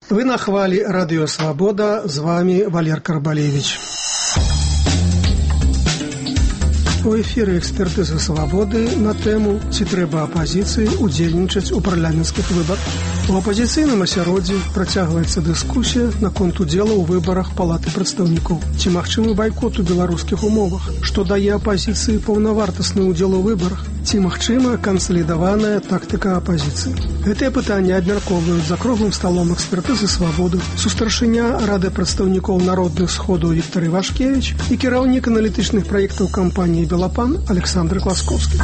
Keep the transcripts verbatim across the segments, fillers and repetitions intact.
Вы на хвалі Радыё Свабода, з вами Валер Карбалевич. У эфіры экспертызы «Свабоды» на тэму «Ці трэба апазіцыі удзельнічаць у парламенцкіх выбарах». У апазіцыйным асяроддзі працягваецца дыскусія наконт удзела ў выбарах Палаты прадстаўнікоў. Ці магчымы байкот у беларускіх умовах? Што дае апазіцыі паўнавартасны ўдзел у выбарах? Ці магчыма кансалідаваная тактыка апазіцыі? Гэтыя пытанні абмяркоўваюць за круглым сталом экспертызы «Свабоды» сустаршыня Рады прадстаўнікоў народных сходаў Віктор Івашкевіч і кіраўнік аналітычных праектаў кампаніі «Белапан» Александр Класковскі.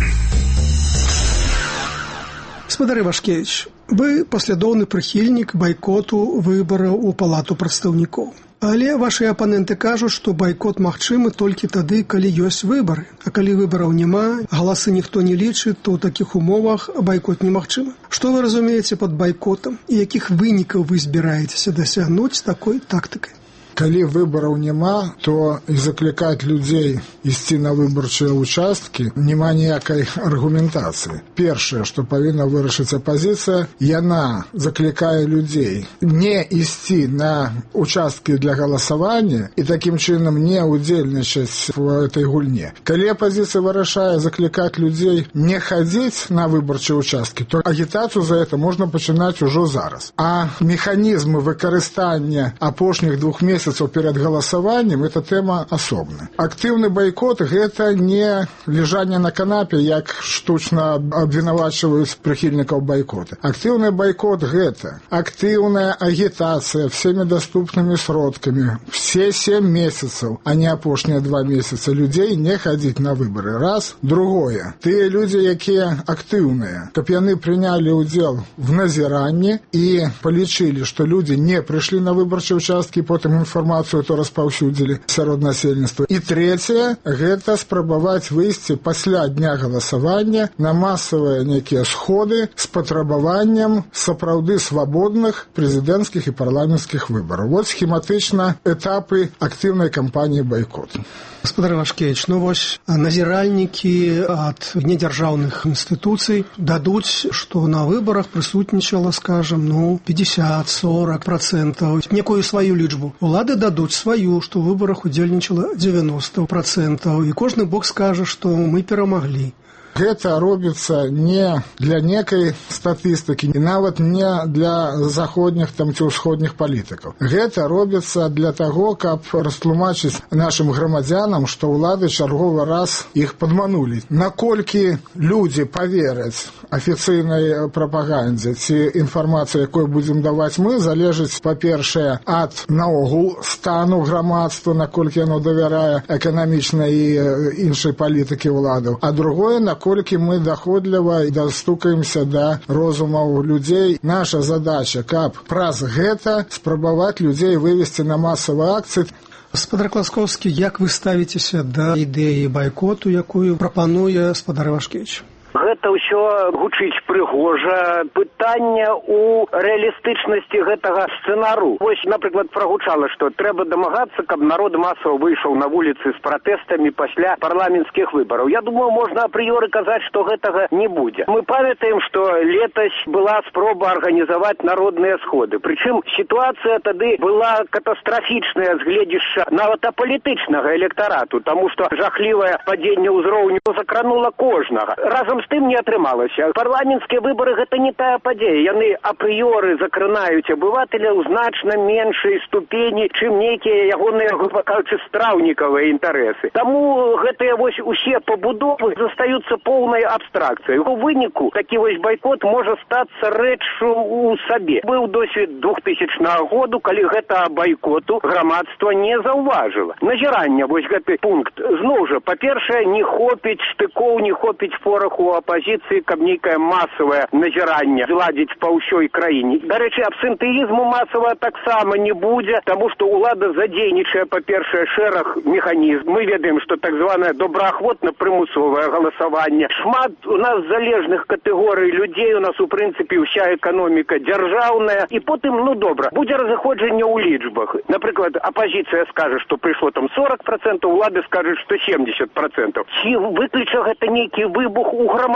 Гаспадар Івашкевіч, вы паслядоўны прыхільнік байкоту выбараў у Палату прадстаўнікоў. Але ваши апаненты кажуць, што байкот магчымы толькі тады, калі ёсць выбары. А калі выбараў няма, галасы ніхто не лічыць, то ў такіх умовах байкот немагчымы. Што вы разумееце пад байкотам і якіх вынікаў вы збіраецеся дасягнуць такой тактыкай? Калі выбараў няма, то і заклікаць людзей ісці на выбарчыя участкі няма ніякай аргументацыі. Першае, што павінна вырашыць апазіцыя, яна заклікае людзей не ісці на участкі для галасавання і такім чынам не удзельнічаць в этой гульне. Калі апазіцыя вырашае заклікаць людзей не хадзіць на выбарчыя участкі, то агітацыю за это можна пачынаць ужо зараз. А механізмы выкарыстання апошніх двух месяцаў перед галасаваннем – это тэма асобная. Актыўны байкот – гэта не лежанне на канапе, як штучна абвінавачваюць прыхільнікаў байкота. Актыўны байкот – гэта актыўная агітацыя всеми доступнымі сродкамі. Все семь месяцаў, а не апошнія два месяца, людзей не хадзіць на выбары. Раз. Другое. Тыя людзі, якія актыўныя, каб яны прынялі ўдзел в назіранні і палічылі, што людзі не прыйшлі на выбарчыя участкі, потым інфармацыю то распаўсюдзілі сярод насельніцтва. І трэцяе, гэта спрабаваць выйсці пасля дня галасавання на масавыя нейкія сходы з патрабаваннем сапраўды свабодных прэзідэнцкіх і парламенцкіх выбараў. Вот схематычна этапы актыўнай кампаніі байкоту. Гаспадар Івашкевіч, ну вось назіральнікі ад недзяржаўных інстытуцый дадуць, што на выбарах прысутнічала, скажем, ну, пятьдесят-сорок процентаў, некую сваю лічбу. Улады дадуць сваю, што ў выбарах удзельнічала девяносто процентаў, і кожны бок скажа, што мы перамаглі. Гэта робіцца не для некай статыстыкі, і нават не для заходніх там ці ўсходніх палітыкаў. Гэта робіцца для таго, каб растлумачыць нашым грамадзянам, што ўлады чарговы раз іх падманулі. Наколькі людзі павераць афіцыйнай прапагандзе ці інфармацыю, якую будзем даваць мы, залежыць, па-першае, ад наогул стану грамадства, наколькі яно давярае эканамічнай і іншай палітыкі ўладаў, а другое, на колькі мы даходліва і дастукаемся да розумаў людзей. Наша задача, каб праз гэта спрабаваць людзей вывесці на масавыя акцыі. Гаспадар Класковскі, як вы ставіцеся да ідэі байкоту, якую прапануе гаспадар Івашкевіч? Гэта ўсё гучыць прыгожа. Пытанне ў рэалістычнасці гэтага сцэнару. Вось, напрыклад, прагучала, што трэба дамагацца, каб народ масава выйшаў на вуліцы з пратэстамі пасля парламенцкіх выбараў. Я думаю, можна апрыёры казаць, што гэтага не будзе. Мы памятаем, што летась была спроба арганізаваць народныя сходы. Прычым сітуацыя тады была катастрафічная з гледзяшча нават апалітычнага электарату, таму што жахлівае падзенне ўзроўню закранула кожнага. Разам з тым не атрымалася. Парламенцкія выбары гэта не тая падзея. Яны апрыёры закранаюць абывателя ў значна меншай ступені, чым нейкія ягоныя, грубо кажучы, страўнікавыя інтарэсы. Таму гэтыя вось усе пабудовы застаюцца поўнай абстракцыяй. У выніку такі вось байкот можа стацца рэччу ў сабе. Быў досвед двухтысячнага году, калі гэта байкоту грамадства не заўважыла. Назірання, вось гэты пункт. Зноў жа, па-першае, не хопіць штыкоў, не хопіць пораху апозіцыі, каб нейкае масавае назіранне зладзіць па ўсёй краіне. Дарэчы, абсэнтэізму масавага таксама не будзе, таму што ўлада задзейнічае, па-першае, шэраг механізм. Мы ведаем, што так званае добраахвотна-прымусовае галасаванне. Шмат у нас залежных катэгорый людзей, у нас у прынцыпе ўся эканоміка дзяржаўная, і потым, ну добра, будзе разыходжанне ў лічбах. Напрыклад, апозіцыя скажа, што прыйшло там сорок процентаў, улады скажуць, што семьдесят процентаў. Ці выключа гэта нейкі выбух у грамадстве?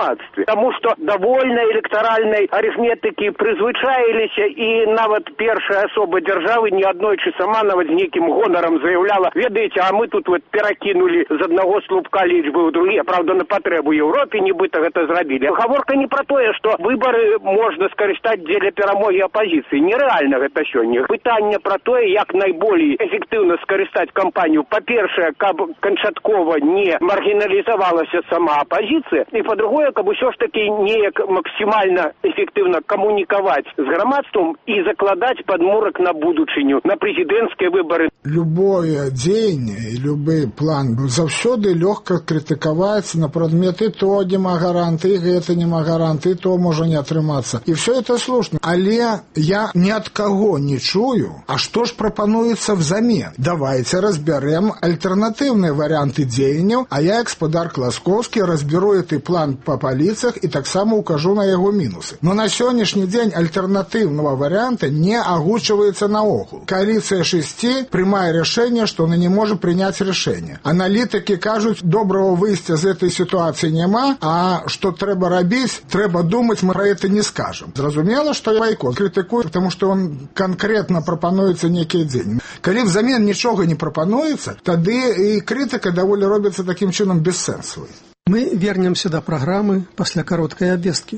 грамадстве. Таму што давольна электаральнай арыфметыкі прызвычаіліся, і нават першая асоба дзяржавы не аднойчы сама нават з нейкім гонарам заяўляла: ведаеце, а мы тут вот перакінулі з аднаго слупка лічбы ў другі, правда, на патрэбу Еўропе нібыта гэта зрабілі. Гаворка не пра тое, што выбары можна скарыстаць дзеля перамогі апазіцыі. Нерэальна гэта сёння. Пытанне пра тое, як найболей эфектыўна скарыстаць кампанію. Па-першае, каб канчаткова не маргіналізавалася сама апазіцыя, і па-другое, каб усё ж такі неяк максімальна эфектыўна камунікаваць з грамадствам і закладаць падмурак на будучыню, на прэзідэнцкія выбары. Любое дзеянне і любы план заўсёды лёгка крытыкаваецца на прадмет і то няма гарант, і гэта няма гарант, і то можа не атрымацца. І все это слушна. Але я ни от кого не чую, а что ж пропонуется взамен? Давайте разберем альтернативные варианты дзеянняў, а я, гаспадар Класковский, разберу этот план по полициях и так само укажу на его минусы. Но на сегодняшний день альтернативного варианта не огучивается наогул. Коалиция шести прямое решение, что она не может принять решение. Аналитики кажут, доброго выйсця из этой ситуации нема, а что треба робить, треба думать, мы про это не скажем. Зразумела, что бойкот критикую, потому что он конкретно пропонуется некий день. Калі взамен ничего не пропонуется, тогда и критика довольно робится таким чином бессенсовой. Мы вернемся до программы после короткой обвестки.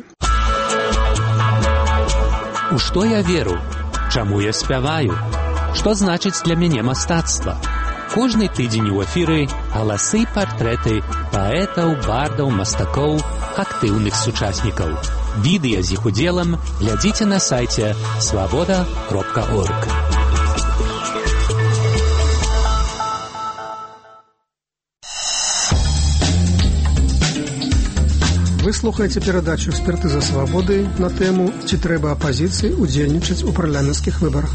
У што я веру? Чаму я спяваю? Што значыць для мяне мастацтва? Кожны тыдзень у эфіры галасы і партрэты паэтаў, бардаў, мастакоў, актыўных сучаснікаў. Відэа з іх удзелам глядзіце на сайце свабода кропка орг. Вы слухаеце перадачу «Экспертыза свабоды» на тэму «Ці трэба апазіцыі удзельнічаць у парламенцкіх выбарах».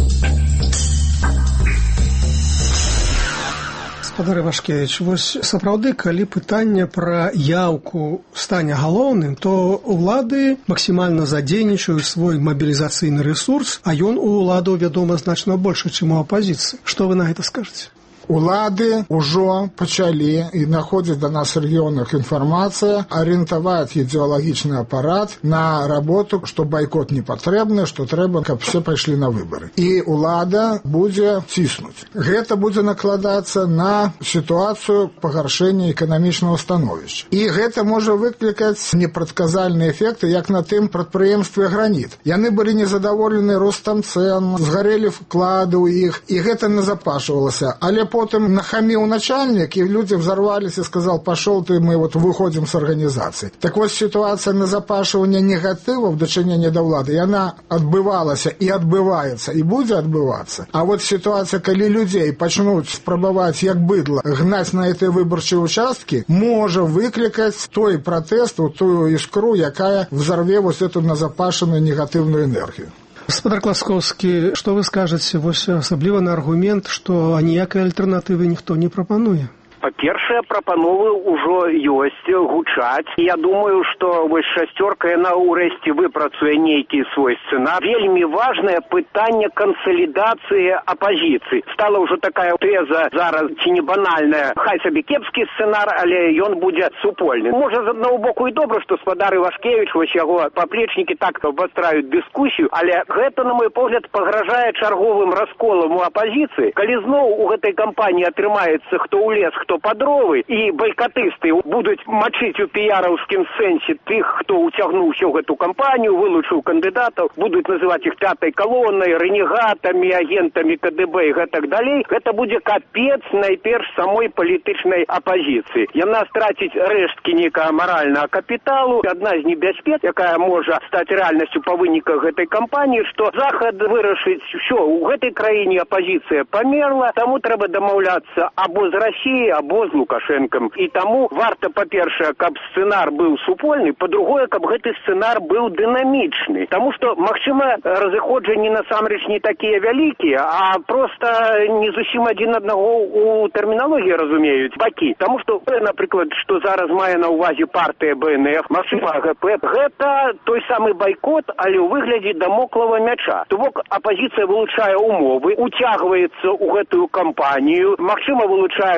Гаспадар Івашкевіч, вось сапраўды, калі пытанне пра яўку стане галоўным, то ўлады максімальна задзейнічаюць свой мабілізацыйны рэсурс, а ён у ўладаў, вядома, значна большы, чым у апазіцыі. Што вы на гэта скажаце? Улады ўжо пачалі і находзяць да нас рэгіёнах інфармацыя арыентаваць ідэалагічны апарат на работу, што байкот не патрэбны, што трэба, каб все пайшлі на выбары. І ўлада будзе ціснуць. Гэта будзе накладацца на сітуацыю пагаршэння эканамічнага становішча. І гэта можа выклікаць непрадказальныя эфекты, як на тым прадпрыемстве «Граніт». Яны былі незадаволены ростам цэн, згарэлі вклады ў іх, і гэта назапашвалася. Але потом нахамил начальник, и люди взорвались и сказал: пошел ты, мы вот выходим с организации. Так вот, ситуация назапашивания негатива в дочинении до влады, и она отбывалась, и отбывается, и будет отбываться. А вот ситуация, когда людей почнут спробовать, як быдло, гнать на эти выборчие участки, может выкликать той протест, ту искру, якая взорве вот эту назапашенную негативную энергию. Гаспадар Класковскі, што вы скажаце, вось асабліва на аргумент, што аніякай альтэрнатывы ніхто не прапануе? Па-першае, прапановы ўжо ёсць, гучаць. Я думаю, што вось шасцёрка яна ўрэшце выпрацуе нейкі свой сцэнар. Вельмі важнае пытанне кансалідацыі апазіцыі. Стала ўжо такая тэза зараз, ці не банальная. Хай сабе кепскі сцэнар, але ён будзе супольны. Можа, з аднаго боку і добра, што гаспадар Івашкевіч, вось яго паплечнікі так абвастраюць дыскусію, але гэта, на мой погляд, пагражае чарговым расколам у апазіцыі. Калі зноў у гэтай кампаніі атрымаецца хто ў лес, хто па дровы, і байкатысты будуць мачыць у піяраўскім сэнсе тых, хто уцягнуўся ў гэту кампанію, вылучыў кандыдатаў, будуць называць іх пятай калонай, рэнегатамі, агентамі ка дэ бэ і гэтак далей. Гэта будзе капец найперш самой палітычнай апазіцыі. Яна страціць рэшткі нейкага маральнага капіталу. Адна з небяспек, якая можа стаць рэальнасцю па выніках гэтай кампаніі, што Захад вырашыць, що у гэтай краіне апазіцыя памерла, таму трэба дамаўляцца або з Расіяй, або з Лукашэнкам. І таму варта, па-першае, каб сцэнар быў супольны, па-другое, каб гэты сцэнар быў дынамічны. Таму што, магчыма, разыходжанні насамрэч не такія вялікія, а проста не зусім адзін аднаго у тэрміналогіі разумеюць бакі. Таму што, напрыклад, што зараз мае на ўвазе партыя бэ эн эф, магчыма, гэ пэ, гэта той самы байкот, але ў выглядзе дамоклава мяча. То бок апазіцыя вылучае умовы, уцягваецца ў гэтую кампанію, магчыма, вылучае кандыдата,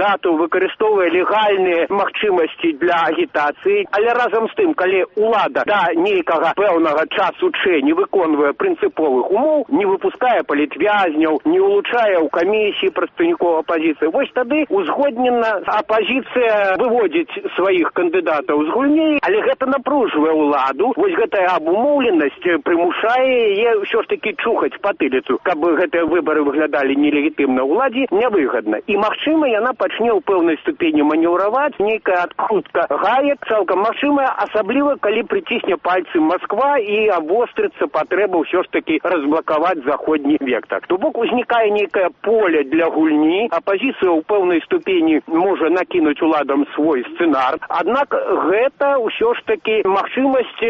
кандыдатаў выкарыстоўвае легальныя магчымасці для агітацыі, але разам з тым, калі ўлада да нейкага пэўнага часу чэ не выконвае прынцыповых умоў, не выпускае палітвязняў, не улучшае ў камісіі прадстаўнікоў апазіцыі, вось тады узгоднена апазіцыя выводзіць сваіх кандыдатаў з гульні, але гэта напружвае ўладу. Вось гэтая абумоўленасць прымушае яе ўсё ж такі чухаць патыліцу, каб гэтыя выбары выглядалі нелегітымна ўладзе, нявыгадна. І, магчыма, яна пачне ў пэўнай ступені манеўраваць, нейкая адкрутка гаек, цалкам магчымая, асабліва, калі прыцісне пальцы Москва і абострыцца патрэба ўсё ж такі разблакаваць заходні вектор. То бок узнікае нейкае поле для гульні, апазіцыя ў пэўнай ступені можа накінуць уладам свой сцэнар, аднак гэта ўсё ж такі магчымасць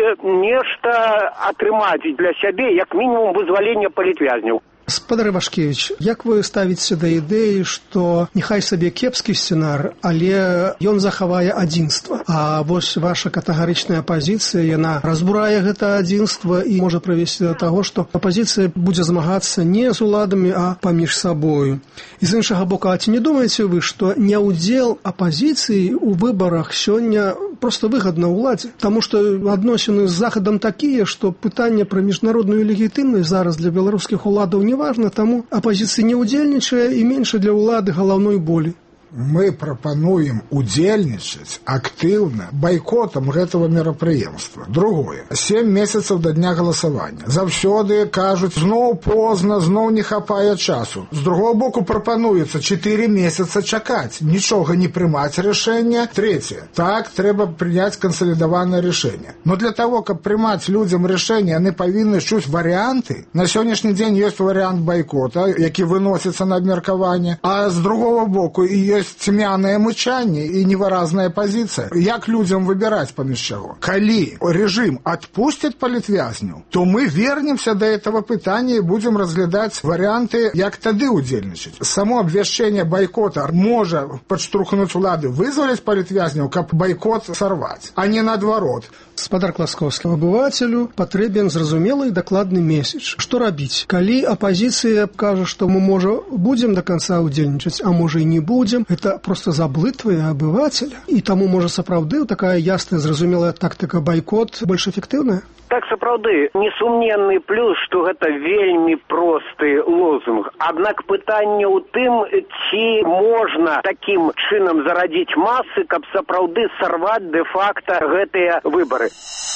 нешта атрымаць для сябе, як мінімум вызвалення палітвязняў. Спадар Івашкевіч, як вы ставіце да ідэі, што няхай сабе кепскі сцэнар, але ён захавае адзінства. А вось ваша катэгарычная пазіцыя, яна разбурае гэта адзінства і можа прывесці да таго, што апазіцыя будзе змагацца не з уладамі, а паміж сабою. І з іншага боку, а ці не думаеце вы, што няўдзел апазіцыі ў выбарах сёння проста выгадна ўладзе? Таму што адносіны з Захадам такія, што пытанне пра міжнародную легітымнасць зараз для беларускіх уладаў не важна, таму апазіцыя не ўдзельнічае і менш для ўлады галаўной болі. Мы прапануем удзельнічаць актыўна байкотам гэтага мерапрыемства. Другое. Сем месяцаў да дня галасавання. Заўсёды кажуць, зноў позна, зноў не хапае часу. З другого боку прапануецца чатыры месяца чакаць, нічога не прымаць рашэнне. Трэцяе. Так, трэба прыняць кансалідаванае рашэнне. Но для того, каб прымаць людзям рашэнне, яны павінны чуць варыянты. На сённяшні дзень ёсць варыянт байкота, які выносіцца на абмеркаванне, а з другого боку і ёсць цьмянае мычанне і невыразная пазіцыя. Як людзям выбіраць паміж чаго? Калі рэжым адпусціць палітвязняў, то мы вернемся да этого пытання і будзем разглядаць варыянты, як тады ўдзельнічаць. Само абвяшчэнне байкота можа падштурхнуць улады вызваліць палітвязняў, каб байкот сарваць, а не наадварот. Спадар Класкоўскі, абывацелю патрэбен зразумелы і дакладны меседж. Што рабіць? Калі апазіцыя кажа, што мы, можа, будзем да канца ўдзельнічаць, а можа і не будзем, гэта проста заблытвае абывацеля. І таму, можа, сапраўды такая ясная, зразумелая тактыка байкот больш эфектыўная? Так, сапраўды, несумненны плюс, што гэта вельмі просты лозунг. Аднак пытанне ў тым, ці можна такім чынам зарадзіць масы, каб сапраўды сарваць дэ-факта гэтыя выбары.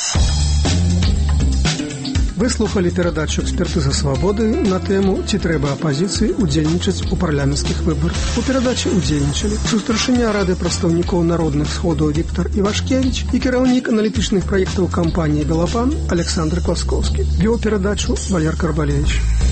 Вы слухали перадачу «Экспертыза свабоды» на тэму «Ці трэба апазіцыі ўдзельнічаць у парламенцкіх выбарах». У перадачы ўдзельнічалі сустаршыня Рады прадстаўнікоў народных сходаў Віктар Івашкевіч і кіраўнік аналітычных праектаў кампаніі «Белапан» Александр Класкоўскі. Вёў перадачу Валер Карбалевич.